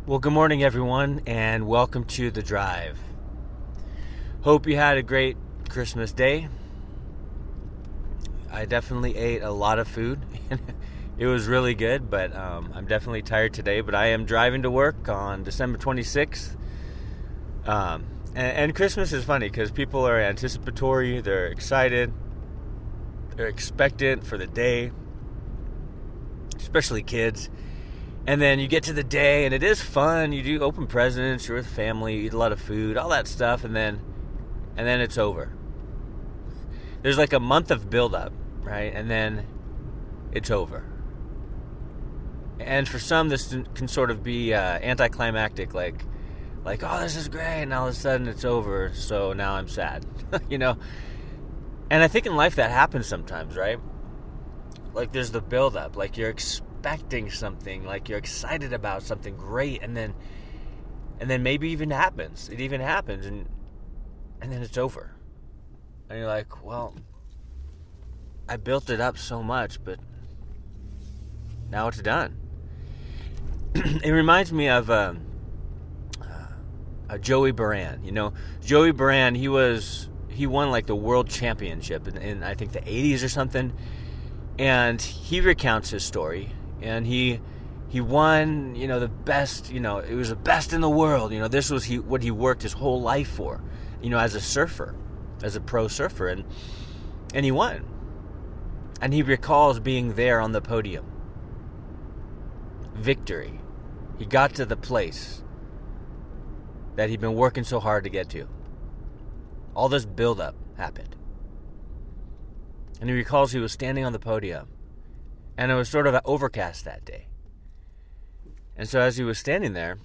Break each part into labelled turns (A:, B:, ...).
A: Well, good morning, everyone, and welcome to The Drive. Hope you had a great Christmas day. I definitely ate a lot of food. It was really good, but I'm definitely tired today. But I am driving to work on December 26th. And Christmas is funny because people are anticipatory, they're excited, they're expectant for the day, especially kids. And then you get to the day, and it is fun. You do open presents, you're with family, you eat a lot of food, all that stuff, and then it's over. There's like a month of buildup, right? And then it's over. And for some, this can sort of be anticlimactic, like, oh, this is great, and all of a sudden it's over, so now I'm sad, you know? And I think in life that happens sometimes, right? Like there's the buildup, like you're expecting something, like you're excited about something great, and then maybe it even happens, and then it's over. And you're like, well, I built it up so much, but now it's done. It reminds me of Joey Baran. You know, Joey Baran, he won like the world championship in I think the 80s or something. And he recounts his story, and he won, you know, the best, you know, it was the best in the world. You know, this was what he worked his whole life for, you know, as a surfer, as a pro surfer, and he won. And he recalls being there on the podium. Victory. He got to the place that he'd been working so hard to get to. All this buildup happened. And he recalls he was standing on the podium, and it was sort of overcast that day. And so as he was standing there,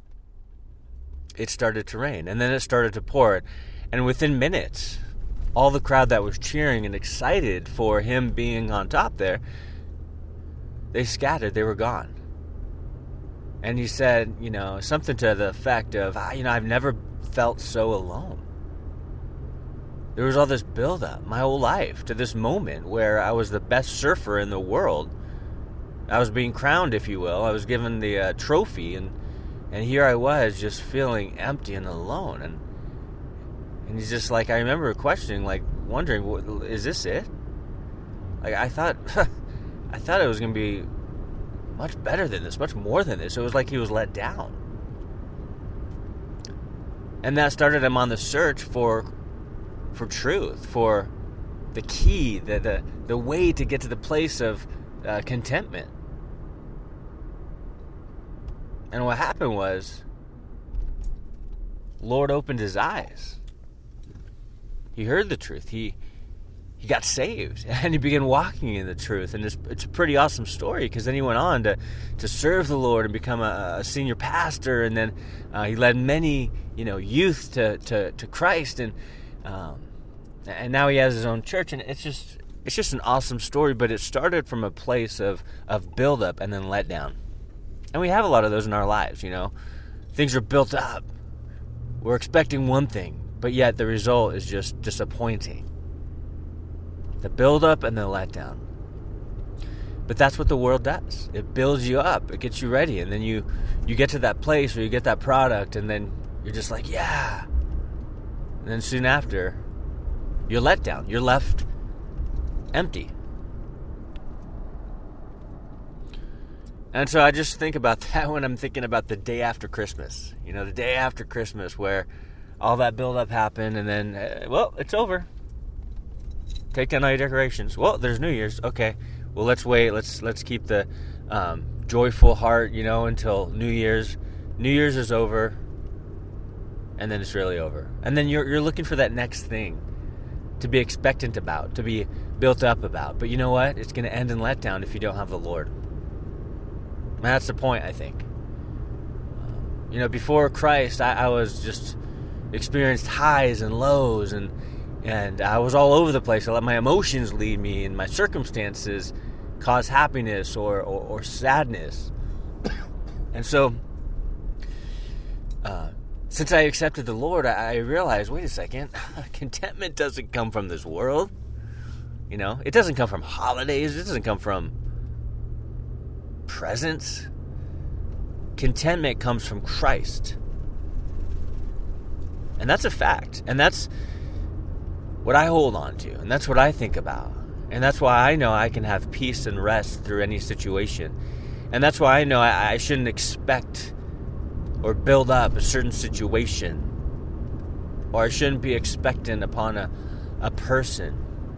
A: it started to rain, and then it started to pour. And within minutes, all the crowd that was cheering and excited for him being on top there, they scattered, they were gone. And he said, you know, something to the effect of, you know, I've never felt so alone. There was all this buildup my whole life to this moment where I was the best surfer in the world. I was being crowned, if you will. I was given the trophy, and here I was just feeling empty and alone. And he's just like, I remember questioning, like wondering, is this it? Like I thought it was going to be much better than this, much more than this. It was like he was let down. And that started him on the search for truth, for the key, the way to get to the place of contentment. And what happened was, Lord opened his eyes. He heard the truth. He got saved, and he began walking in the truth. And it's a pretty awesome story, because then he went on to serve the Lord and become a senior pastor, and then he led many, you know, youth to Christ, and now he has his own church, and it's just an awesome story. But it started from a place of buildup and then letdown, and we have a lot of those in our lives. You know, things are built up. We're expecting one thing, but yet the result is just disappointing. The buildup and the letdown. But that's what the world does. It builds you up. It gets you ready, and then you get to that place or you get that product, and then you're just like, yeah. And then soon after, you're let down. You're left empty. And so I just think about that when I'm thinking about the day after Christmas. You know, the day after Christmas where all that buildup happened, and then, well, it's over. Take down all your decorations. Well, there's New Year's. Okay. Well, let's wait. Let's keep the joyful heart, you know, until New Year's. New Year's is over, and then it's really over. And then you're looking for that next thing to be expectant about, to be built up about. But you know what? It's going to end in letdown if you don't have the Lord. And that's the point, I think. You know, before Christ, I was just experienced highs and lows, and I was all over the place. I let my emotions lead me, and my circumstances cause happiness or sadness. And so, since I accepted the Lord, I realized, wait a second, contentment doesn't come from this world. You know, it doesn't come from holidays. It doesn't come from presents. Contentment comes from Christ. And that's a fact. And that's what I hold on to. And that's what I think about. And that's why I know I can have peace and rest through any situation. And that's why I know I shouldn't expect or build up a certain situation. Or I shouldn't be expectant upon a person.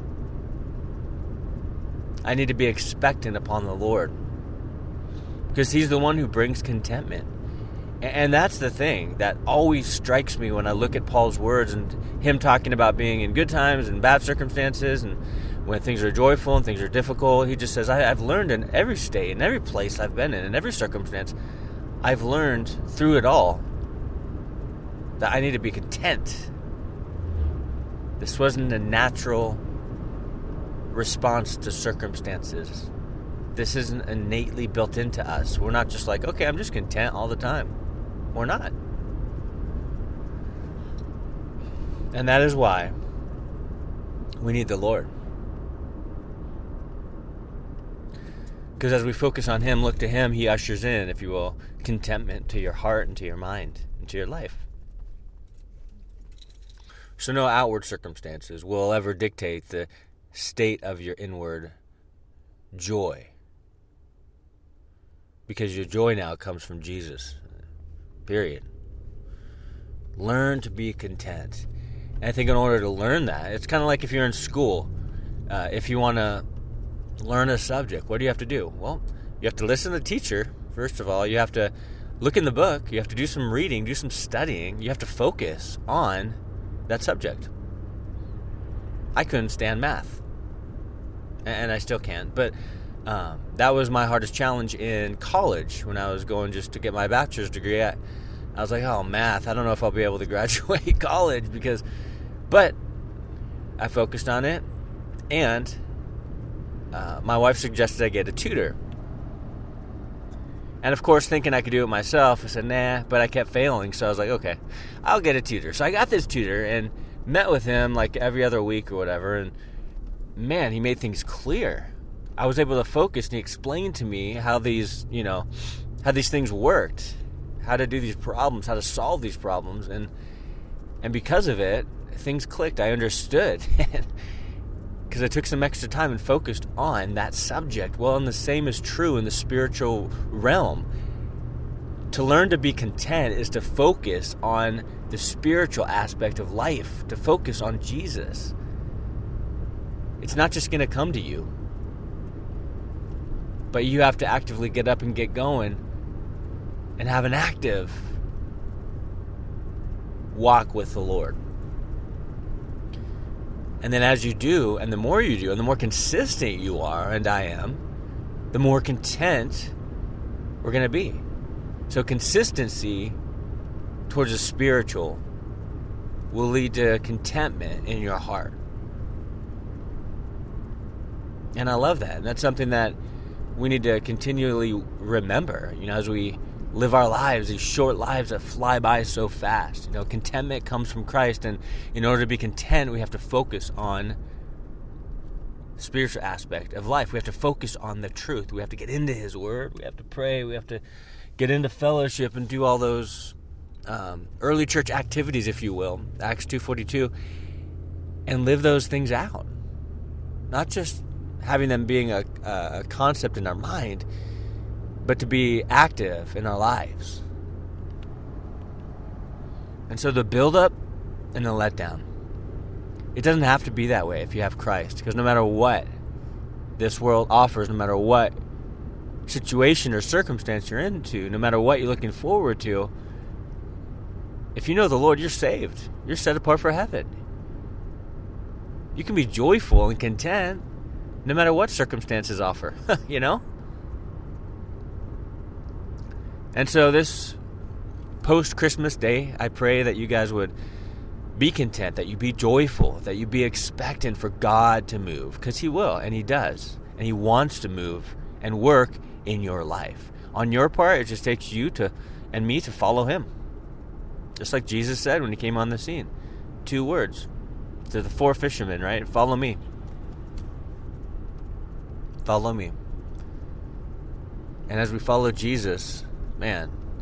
A: I need to be expectant upon the Lord. Because He's the one who brings contentment. And that's the thing that always strikes me when I look at Paul's words and him talking about being in good times and bad circumstances, and when things are joyful and things are difficult. He just says, I've learned in every state, in every place I've been in every circumstance, I've learned through it all that I need to be content. This wasn't a natural response to circumstances. This isn't innately built into us. We're not just like, okay, I'm just content all the time. We're not. And that is why we need the Lord. Because as we focus on Him, look to Him, He ushers in, if you will, contentment to your heart and to your mind and to your life. So no outward circumstances will ever dictate the state of your inward joy. Because your joy now comes from Jesus. Period. Learn to be content. And I think in order to learn that, it's kind of like if you're in school. If you want to learn a subject, what do you have to do? Well, you have to listen to the teacher, first of all. You have to look in the book. You have to do some reading, do some studying. You have to focus on that subject. I couldn't stand math. And I still can't. But that was my hardest challenge in college when I was going just to get my bachelor's degree. I was like, oh, math, I don't know if I'll be able to graduate college but I focused on it, and my wife suggested I get a tutor. And of course, thinking I could do it myself, I said, nah, but I kept failing, so I was like, okay, I'll get a tutor. So I got this tutor and met with him like every other week or whatever, and man, he made things clear. I was able to focus, and he explained to me how these things worked, how to do these problems, how to solve these problems, and because of it, things clicked. I understood, because I took some extra time and focused on that subject. Well, and the same is true in the spiritual realm. To learn to be content is to focus on the spiritual aspect of life, to focus on Jesus. It's not just going to come to you, but you have to actively get up and get going and have an active walk with the Lord. And then as you do, and the more you do, and the more consistent you are, and I am, the more content we're going to be. So consistency towards the spiritual will lead to contentment in your heart. And I love that. And that's something that we need to continually remember, as we live our lives, these short lives that fly by so fast. Contentment comes from Christ, and in order to be content, we have to focus on the spiritual aspect of life. We have to focus on the truth. We have to get into His Word. We have to pray. We have to get into fellowship and do all those early church activities, if you will, Acts 2:42, and live those things out. Not just having them being a concept in our mind, but to be active in our lives. And so the build-up and the letdown, it doesn't have to be that way if you have Christ. Because no matter what this world offers, no matter what situation or circumstance you're into, no matter what you're looking forward to, if you know the Lord, you're saved. You're set apart for heaven. You can be joyful and content no matter what circumstances offer, And so this post-Christmas day, I pray that you guys would be content, that you be joyful, that you be expectant for God to move, because He will, and He does, and He wants to move and work in your life. On your part, it just takes you and me to follow Him. Just like Jesus said when He came on the scene. 2 words to the 4 fishermen, right? Follow me. Follow me. And as we follow Jesus, man,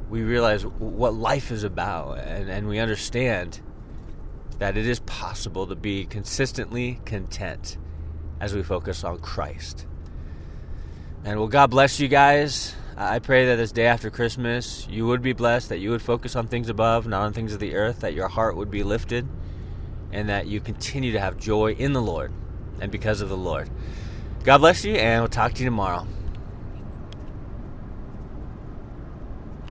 A: we realize what life is about, and we understand that it is possible to be consistently content as we focus on Christ. And well, God bless you guys. I pray that this day after Christmas, you would be blessed, that you would focus on things above, not on things of the earth, that your heart would be lifted, and that you continue to have joy in the Lord and because of the Lord. God bless you, and we'll talk to you tomorrow.